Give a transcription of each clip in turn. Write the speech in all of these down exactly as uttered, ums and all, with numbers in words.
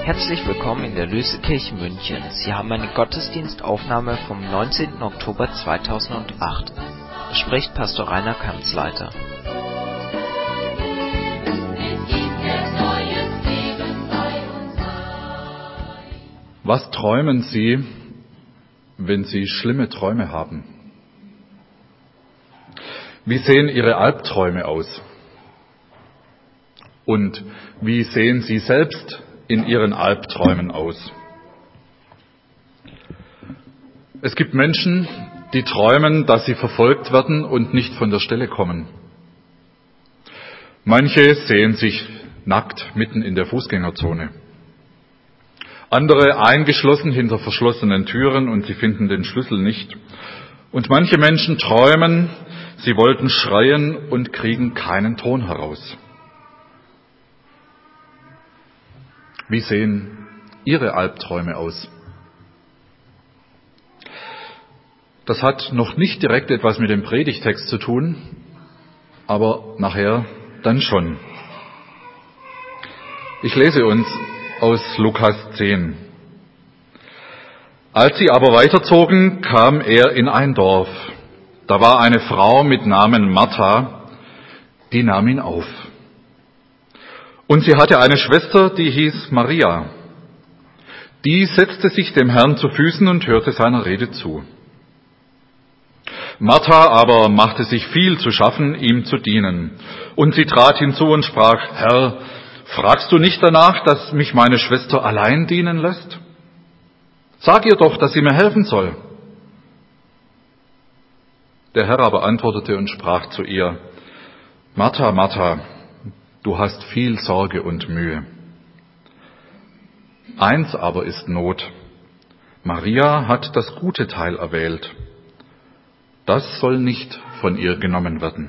Herzlich willkommen in der Lösekirche München. Sie haben eine Gottesdienstaufnahme vom neunzehnten Oktober zweitausendacht. Es spricht Pastor Rainer Kanzleiter. Was träumen Sie, wenn Sie schlimme Träume haben? Wie sehen Ihre Albträume aus? Und wie sehen Sie selbst in Ihren Albträumen aus? Es gibt Menschen, die träumen, dass sie verfolgt werden und nicht von der Stelle kommen. Manche sehen sich nackt mitten in der Fußgängerzone. Andere eingeschlossen hinter verschlossenen Türen und sie finden den Schlüssel nicht. Und manche Menschen träumen, sie wollten schreien und kriegen keinen Ton heraus. Wie sehen Ihre Albträume aus? Das hat noch nicht direkt etwas mit dem Predigtext zu tun, aber nachher dann schon. Ich lese uns aus Lukas zehn. Als sie aber weiterzogen, kam er in ein Dorf. Da war eine Frau mit Namen Martha, die nahm ihn auf. Und sie hatte eine Schwester, die hieß Maria. Die setzte sich dem Herrn zu Füßen und hörte seiner Rede zu. Martha aber machte sich viel zu schaffen, ihm zu dienen. Und sie trat hinzu und sprach: Herr, fragst du nicht danach, dass mich meine Schwester allein dienen lässt? Sag ihr doch, dass sie mir helfen soll. Der Herr aber antwortete und sprach zu ihr: Martha, Martha, du hast viel Sorge und Mühe. Eins aber ist Not. Maria hat das gute Teil erwählt. Das soll nicht von ihr genommen werden.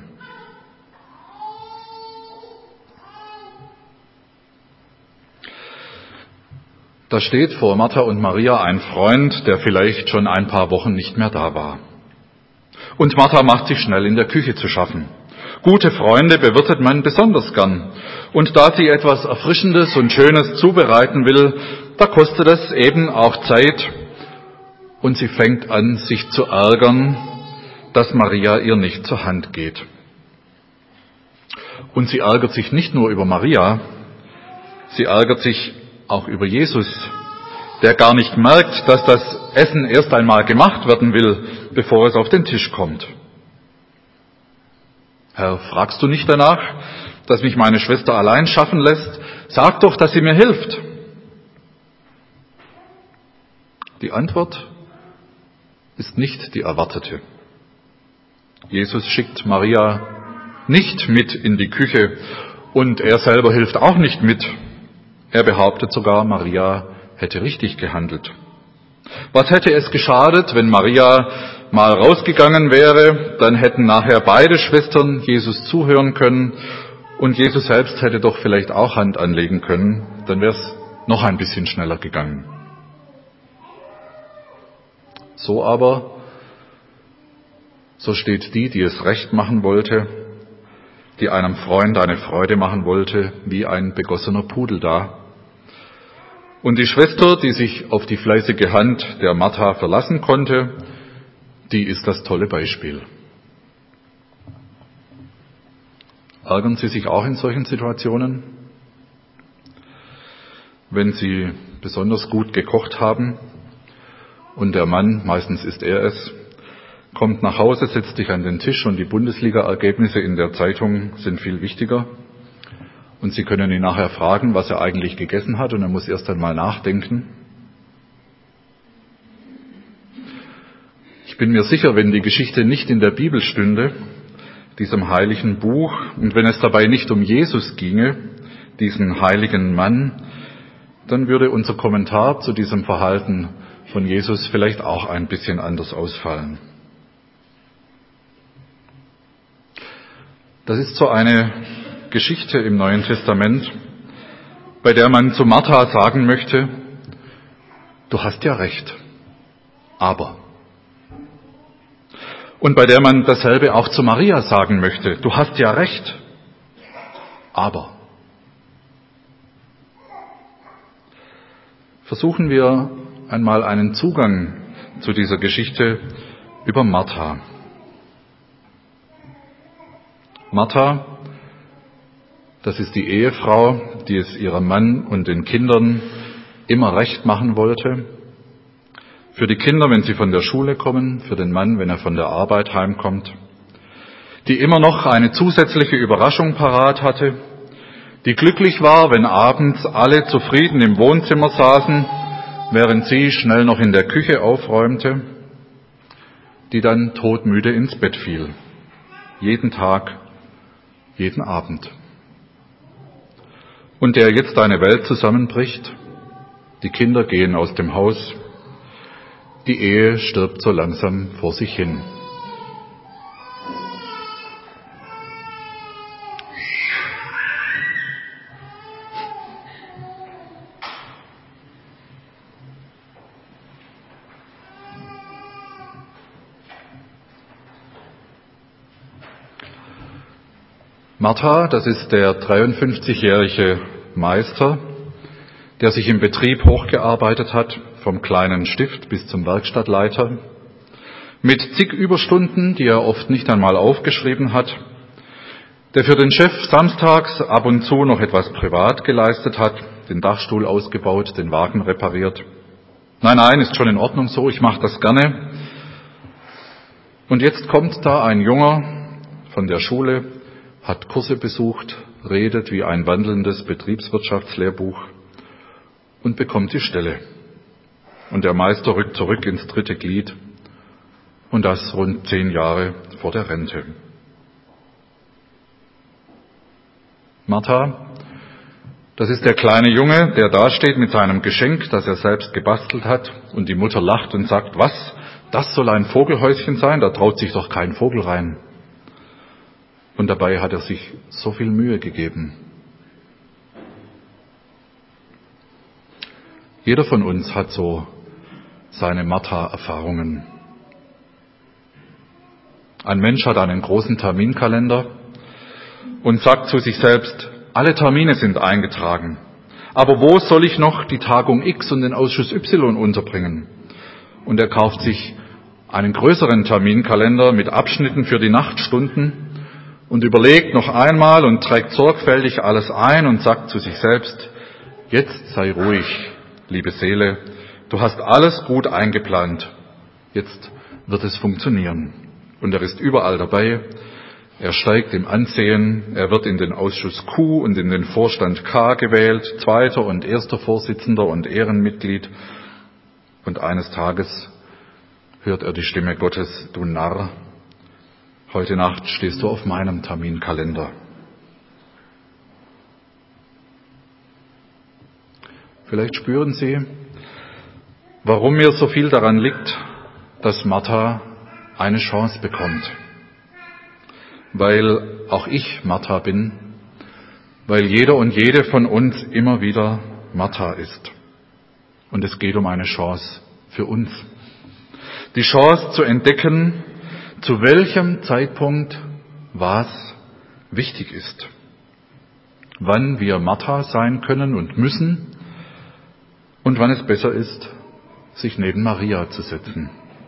Da steht vor Martha und Maria ein Freund, der vielleicht schon ein paar Wochen nicht mehr da war. Und Martha macht sich schnell in der Küche zu schaffen. Gute Freunde bewirtet man besonders gern. Und da sie etwas Erfrischendes und Schönes zubereiten will, da kostet es eben auch Zeit. Und sie fängt an, sich zu ärgern, dass Maria ihr nicht zur Hand geht. Und sie ärgert sich nicht nur über Maria, sie ärgert sich auch über Jesus, der gar nicht merkt, dass das Essen erst einmal gemacht werden will, bevor es auf den Tisch kommt. Herr, fragst du nicht danach, dass mich meine Schwester allein schaffen lässt? Sag doch, dass sie mir hilft. Die Antwort ist nicht die erwartete. Jesus schickt Maria nicht mit in die Küche und er selber hilft auch nicht mit. Er behauptet sogar, Maria hätte richtig gehandelt. Was hätte es geschadet, wenn Maria mal rausgegangen wäre? Dann hätten nachher beide Schwestern Jesus zuhören können und Jesus selbst hätte doch vielleicht auch Hand anlegen können. Dann wäre es noch ein bisschen schneller gegangen. So aber, so steht die, die es recht machen wollte, die einem Freund eine Freude machen wollte, wie ein begossener Pudel da. Und die Schwester, die sich auf die fleißige Hand der Martha verlassen konnte, die ist das tolle Beispiel. Ärgern Sie sich auch in solchen Situationen? Wenn Sie besonders gut gekocht haben und der Mann, meistens ist er es, kommt nach Hause, setzt sich an den Tisch und die Bundesliga-Ergebnisse in der Zeitung sind viel wichtiger. Und Sie können ihn nachher fragen, was er eigentlich gegessen hat, und er muss erst einmal nachdenken. Ich bin mir sicher, wenn die Geschichte nicht in der Bibel stünde, diesem heiligen Buch, und wenn es dabei nicht um Jesus ginge, diesen heiligen Mann, dann würde unser Kommentar zu diesem Verhalten von Jesus vielleicht auch ein bisschen anders ausfallen. Das ist so eine Geschichte im Neuen Testament, bei der man zu Martha sagen möchte: Du hast ja recht, aber. Und bei der man dasselbe auch zu Maria sagen möchte: Du hast ja recht, aber. Versuchen wir einmal einen Zugang zu dieser Geschichte über Martha. Martha, das ist die Ehefrau, die es ihrem Mann und den Kindern immer recht machen wollte. Für die Kinder, wenn sie von der Schule kommen, für den Mann, wenn er von der Arbeit heimkommt. Die immer noch eine zusätzliche Überraschung parat hatte. Die glücklich war, wenn abends alle zufrieden im Wohnzimmer saßen, während sie schnell noch in der Küche aufräumte. Die dann todmüde ins Bett fiel. Jeden Tag, jeden Abend. Und der jetzt eine Welt zusammenbricht. Die Kinder gehen aus dem Haus. Die Ehe stirbt so langsam vor sich hin. Martha, das ist der dreiundfünfzigjährige Meister, der sich im Betrieb hochgearbeitet hat, vom kleinen Stift bis zum Werkstattleiter, mit zig Überstunden, die er oft nicht einmal aufgeschrieben hat, der für den Chef samstags ab und zu noch etwas privat geleistet hat, den Dachstuhl ausgebaut, den Wagen repariert. Nein, nein, ist schon in Ordnung so, ich mache das gerne. Und jetzt kommt da ein Junger von der Schule, hat Kurse besucht, redet wie ein wandelndes Betriebswirtschaftslehrbuch und bekommt die Stelle. Und der Meister rückt zurück ins dritte Glied und das rund zehn Jahre vor der Rente. Martha, das ist der kleine Junge, der dasteht mit seinem Geschenk, das er selbst gebastelt hat, und die Mutter lacht und sagt, was, das soll ein Vogelhäuschen sein? Da traut sich doch kein Vogel rein. Und dabei hat er sich so viel Mühe gegeben. Jeder von uns hat so seine Martha-Erfahrungen. Ein Mensch hat einen großen Terminkalender und sagt zu sich selbst, alle Termine sind eingetragen. Aber wo soll ich noch die Tagung X und den Ausschuss Y unterbringen? Und er kauft sich einen größeren Terminkalender mit Abschnitten für die Nachtstunden und überlegt noch einmal und trägt sorgfältig alles ein und sagt zu sich selbst, jetzt sei ruhig, liebe Seele, du hast alles gut eingeplant, jetzt wird es funktionieren. Und er ist überall dabei, er steigt im Ansehen, er wird in den Ausschuss Q und in den Vorstand K gewählt, zweiter und erster Vorsitzender und Ehrenmitglied. Und eines Tages hört er die Stimme Gottes, du Narr, heute Nacht stehst du auf meinem Terminkalender. Vielleicht spüren Sie, warum mir so viel daran liegt, dass Martha eine Chance bekommt. Weil auch ich Martha bin, weil jeder und jede von uns immer wieder Martha ist. Und es geht um eine Chance für uns. Die Chance zu entdecken, zu welchem Zeitpunkt was wichtig ist. Wann wir Martha sein können und müssen und wann es besser ist, sich neben Maria zu setzen.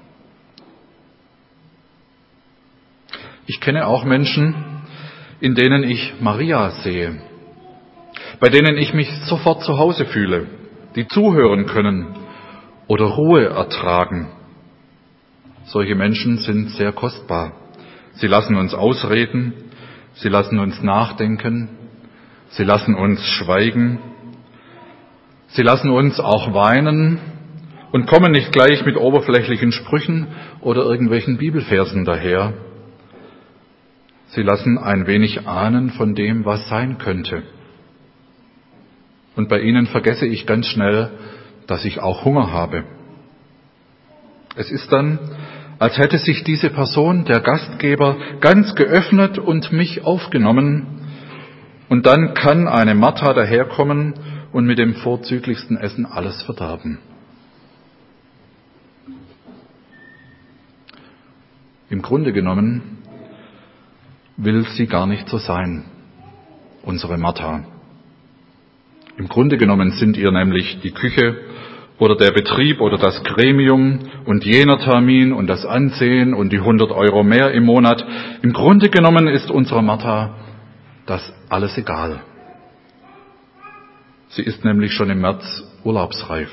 Ich kenne auch Menschen, in denen ich Maria sehe, bei denen ich mich sofort zu Hause fühle, die zuhören können oder Ruhe ertragen. Solche Menschen sind sehr kostbar. Sie lassen uns ausreden, sie lassen uns nachdenken, sie lassen uns schweigen, sie lassen uns auch weinen und kommen nicht gleich mit oberflächlichen Sprüchen oder irgendwelchen Bibelversen daher. Sie lassen ein wenig ahnen von dem, was sein könnte. Und bei ihnen vergesse ich ganz schnell, dass ich auch Hunger habe. Es ist dann, als hätte sich diese Person, der Gastgeber, ganz geöffnet und mich aufgenommen. Und dann kann eine Martha daherkommen und mit dem vorzüglichsten Essen alles verderben. Im Grunde genommen will sie gar nicht so sein, unsere Martha. Im Grunde genommen sind ihr nämlich die Küche oder der Betrieb oder das Gremium und jener Termin und das Ansehen und die hundert Euro mehr im Monat. Im Grunde genommen ist unserer Martha das alles egal. Sie ist nämlich schon im März urlaubsreif.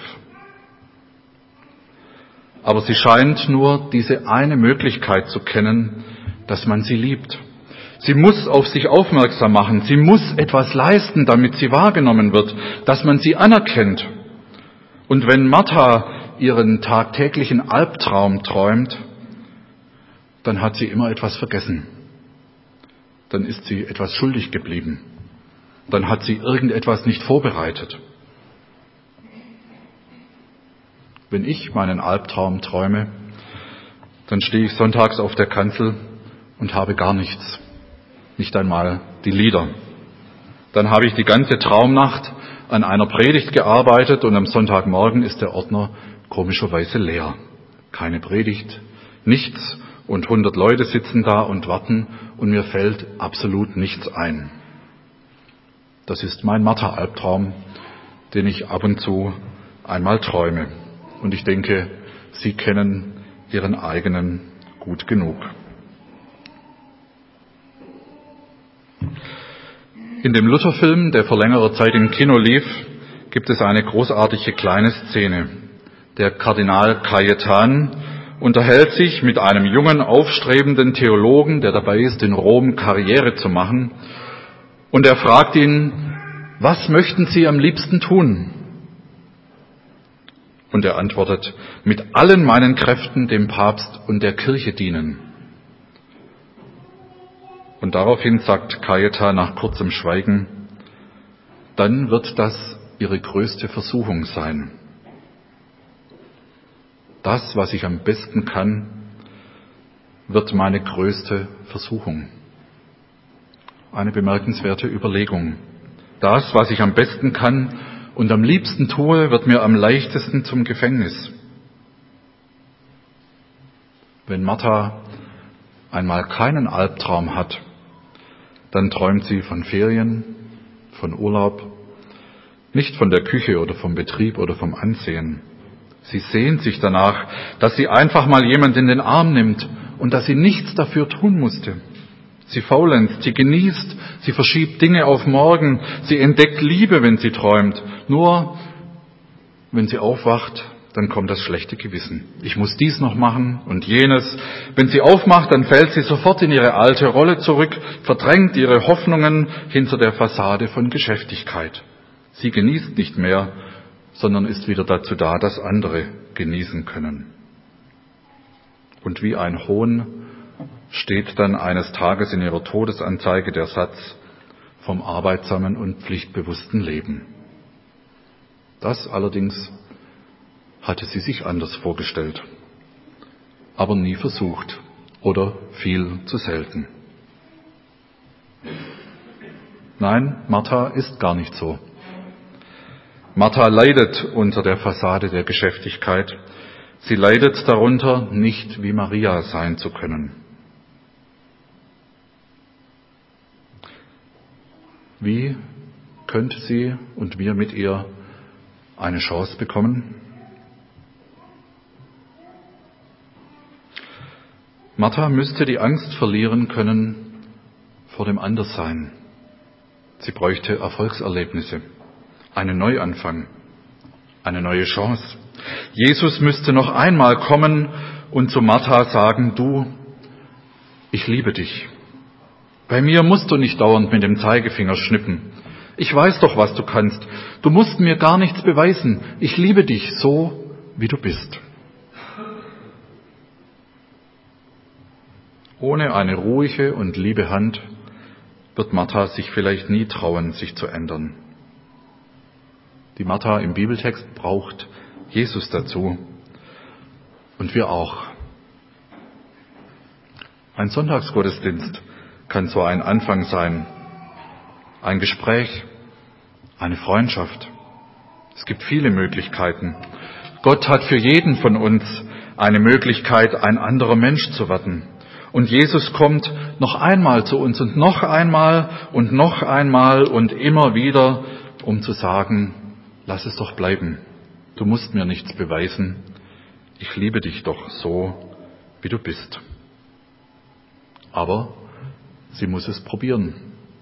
Aber sie scheint nur diese eine Möglichkeit zu kennen, dass man sie liebt. Sie muss auf sich aufmerksam machen. Sie muss etwas leisten, damit sie wahrgenommen wird, dass man sie anerkennt. Und wenn Martha ihren tagtäglichen Albtraum träumt, dann hat sie immer etwas vergessen. Dann ist sie etwas schuldig geblieben. Dann hat sie irgendetwas nicht vorbereitet. Wenn ich meinen Albtraum träume, dann stehe ich sonntags auf der Kanzel und habe gar nichts. Nicht einmal die Lieder. Dann habe ich die ganze Traumnacht an einer Predigt gearbeitet und am Sonntagmorgen ist der Ordner komischerweise leer. Keine Predigt, nichts und hundert Leute sitzen da und warten und mir fällt absolut nichts ein. Das ist mein Martha-Albtraum, den ich ab und zu einmal träume. Und ich denke, Sie kennen Ihren eigenen gut genug. In dem Luther-Film, der vor längerer Zeit im Kino lief, gibt es eine großartige kleine Szene. Der Kardinal Cajetan unterhält sich mit einem jungen, aufstrebenden Theologen, der dabei ist, in Rom Karriere zu machen. Und er fragt ihn, was möchten Sie am liebsten tun? Und er antwortet, mit allen meinen Kräften dem Papst und der Kirche dienen. Und daraufhin sagt Cajetan nach kurzem Schweigen, dann wird das Ihre größte Versuchung sein. Das, was ich am besten kann, wird meine größte Versuchung. Eine bemerkenswerte Überlegung. Das, was ich am besten kann und am liebsten tue, wird mir am leichtesten zum Gefängnis. Wenn Martha einmal keinen Albtraum hat, dann träumt sie von Ferien, von Urlaub, nicht von der Küche oder vom Betrieb oder vom Ansehen. Sie sehnt sich danach, dass sie einfach mal jemand in den Arm nimmt und dass sie nichts dafür tun musste. Sie faulenzt, sie genießt, sie verschiebt Dinge auf morgen, sie entdeckt Liebe, wenn sie träumt. Nur, wenn sie aufwacht, dann kommt das schlechte Gewissen. Ich muss dies noch machen und jenes. Wenn sie aufmacht, dann fällt sie sofort in ihre alte Rolle zurück, verdrängt ihre Hoffnungen hinter der Fassade von Geschäftigkeit. Sie genießt nicht mehr, sondern ist wieder dazu da, dass andere genießen können. Und wie ein Hohn steht dann eines Tages in ihrer Todesanzeige der Satz vom arbeitsamen und pflichtbewussten Leben. Das allerdings hatte sie sich anders vorgestellt, aber nie versucht oder viel zu selten. Nein, Martha ist gar nicht so. Martha leidet unter der Fassade der Geschäftigkeit. Sie leidet darunter, nicht wie Maria sein zu können. Wie könnte sie und wir mit ihr eine Chance bekommen? Martha müsste die Angst verlieren können vor dem Anderssein. Sie bräuchte Erfolgserlebnisse, einen Neuanfang, eine neue Chance. Jesus müsste noch einmal kommen und zu Martha sagen, du, ich liebe dich. Bei mir musst du nicht dauernd mit dem Zeigefinger schnippen. Ich weiß doch, was du kannst. Du musst mir gar nichts beweisen. Ich liebe dich so, wie du bist. Ohne eine ruhige und liebe Hand wird Martha sich vielleicht nie trauen, sich zu ändern. Die Martha im Bibeltext braucht Jesus dazu und wir auch. Ein Sonntagsgottesdienst kann so ein Anfang sein, ein Gespräch, eine Freundschaft. Es gibt viele Möglichkeiten. Gott hat für jeden von uns eine Möglichkeit, ein anderer Mensch zu werden. Und Jesus kommt noch einmal zu uns und noch einmal und noch einmal und immer wieder, um zu sagen, lass es doch bleiben. Du musst mir nichts beweisen. Ich liebe dich doch so, wie du bist. Aber sie muss es probieren.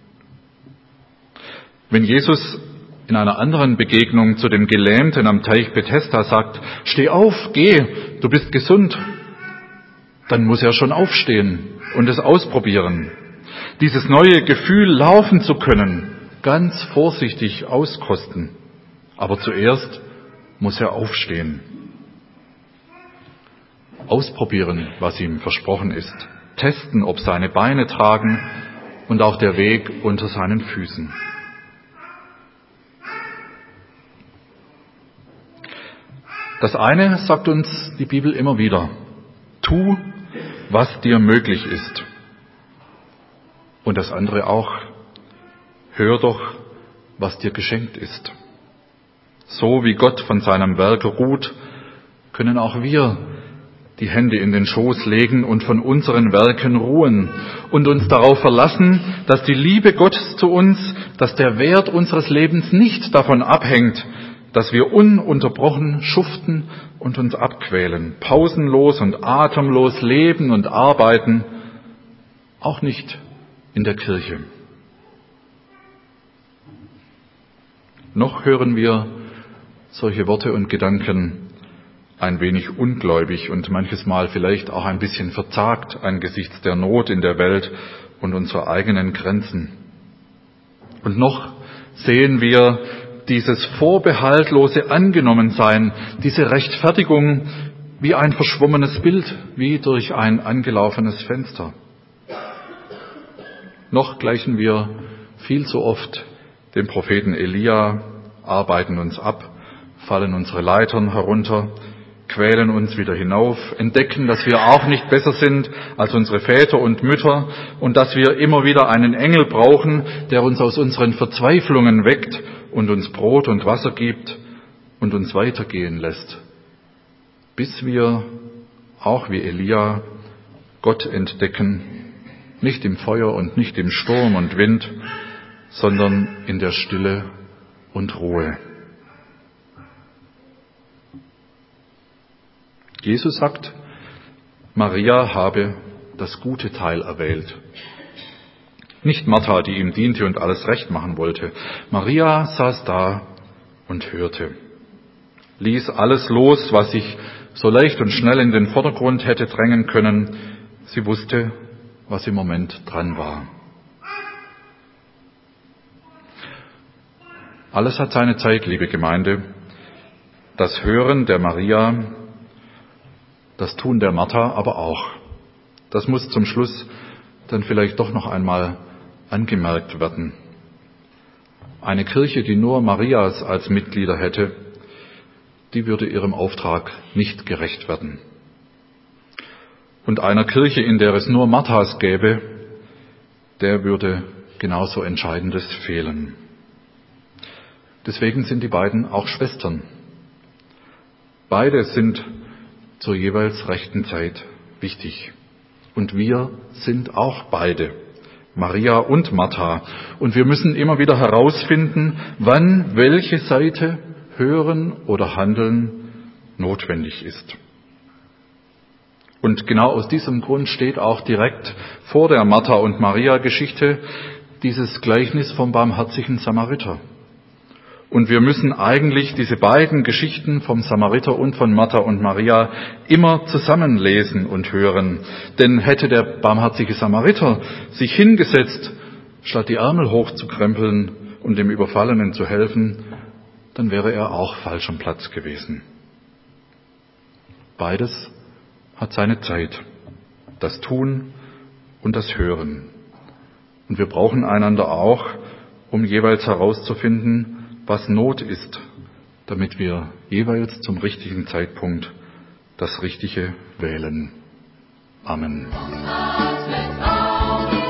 Wenn Jesus in einer anderen Begegnung zu dem Gelähmten am Teich Bethesda sagt, steh auf, geh, du bist gesund, dann muss er schon aufstehen und es ausprobieren. Dieses neue Gefühl, laufen zu können, ganz vorsichtig auskosten. Aber zuerst muss er aufstehen. Ausprobieren, was ihm versprochen ist. Testen, ob seine Beine tragen und auch der Weg unter seinen Füßen. Das eine sagt uns die Bibel immer wieder. Tu, was dir möglich ist. Und das andere auch. Hör doch, was dir geschenkt ist. So wie Gott von seinem Werk ruht, können auch wir die Hände in den Schoß legen und von unseren Werken ruhen und uns darauf verlassen, dass die Liebe Gottes zu uns, dass der Wert unseres Lebens nicht davon abhängt, dass wir ununterbrochen schuften und uns abquälen, pausenlos und atemlos leben und arbeiten, auch nicht in der Kirche. Noch hören wir solche Worte und Gedanken ein wenig ungläubig und manches Mal vielleicht auch ein bisschen verzagt angesichts der Not in der Welt und unserer eigenen Grenzen. Und noch sehen wir dieses vorbehaltlose Angenommensein, diese Rechtfertigung wie ein verschwommenes Bild, wie durch ein angelaufenes Fenster. Noch gleichen wir viel zu oft dem Propheten Elia, arbeiten uns ab, fallen unsere Leitern herunter, quälen uns wieder hinauf, entdecken, dass wir auch nicht besser sind als unsere Väter und Mütter und dass wir immer wieder einen Engel brauchen, der uns aus unseren Verzweiflungen weckt und uns Brot und Wasser gibt und uns weitergehen lässt, bis wir, auch wie Elia, Gott entdecken, nicht im Feuer und nicht im Sturm und Wind, sondern in der Stille und Ruhe. Jesus sagt, Maria habe das gute Teil erwählt. Nicht Martha, die ihm diente und alles recht machen wollte. Maria saß da und hörte, ließ alles los, was sich so leicht und schnell in den Vordergrund hätte drängen können. Sie wusste, was im Moment dran war. Alles hat seine Zeit, liebe Gemeinde. Das Hören der Maria, das Tun der Martha aber auch. Das muss zum Schluss dann vielleicht doch noch einmal angemerkt werden. Eine Kirche, die nur Marias als Mitglieder hätte, die würde ihrem Auftrag nicht gerecht werden. Und einer Kirche, in der es nur Marthas gäbe, der würde genauso Entscheidendes fehlen. Deswegen sind die beiden auch Schwestern. Beide sind zur jeweils rechten Zeit wichtig. Und wir sind auch beide, Maria und Martha. Und wir müssen immer wieder herausfinden, wann welche Seite hören oder handeln notwendig ist. Und genau aus diesem Grund steht auch direkt vor der Martha- und Maria-Geschichte dieses Gleichnis vom barmherzigen Samariter. Und wir müssen eigentlich diese beiden Geschichten vom Samariter und von Martha und Maria immer zusammenlesen und hören. Denn hätte der barmherzige Samariter sich hingesetzt, statt die Ärmel hochzukrempeln und dem Überfallenen zu helfen, dann wäre er auch falsch am Platz gewesen. Beides hat seine Zeit, das Tun und das Hören. Und wir brauchen einander auch, um jeweils herauszufinden, was Not ist, damit wir jeweils zum richtigen Zeitpunkt das Richtige wählen. Amen.